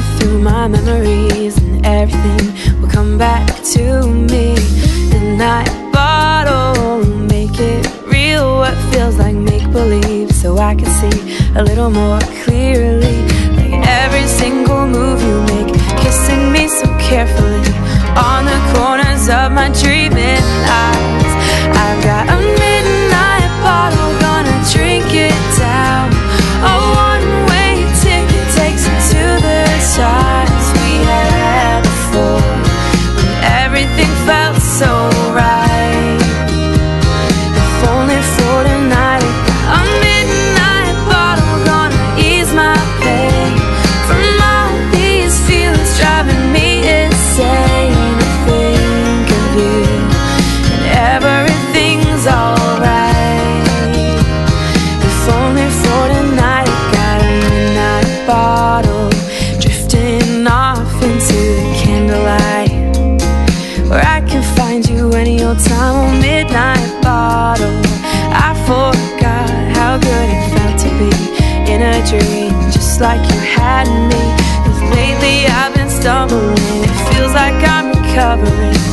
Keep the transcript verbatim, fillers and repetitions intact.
through my memories, and everything will come back to me. The night bottle, make it real, what feels like make-believe, so I can see a little more clearly. Like every single move you make, kissing me so carefully on the corners of my dreaming eyes. I've got a midnight bottle, gonna drink it down. A one-way ticket takes me to the times we had before, when everything felt so right. If only for tonight, a midnight bottle, gonna ease my pain from all these feelings driving me insane. I think of you and everything's alright. If only for tonight, got a midnight bottle, drifting off into the candlelight, where I can find you any old time. Oh, midnight bottle, I forgot how good it felt to be in a dream, just like you had me. 'Cause lately I've been stumbling, it feels like I'm recovering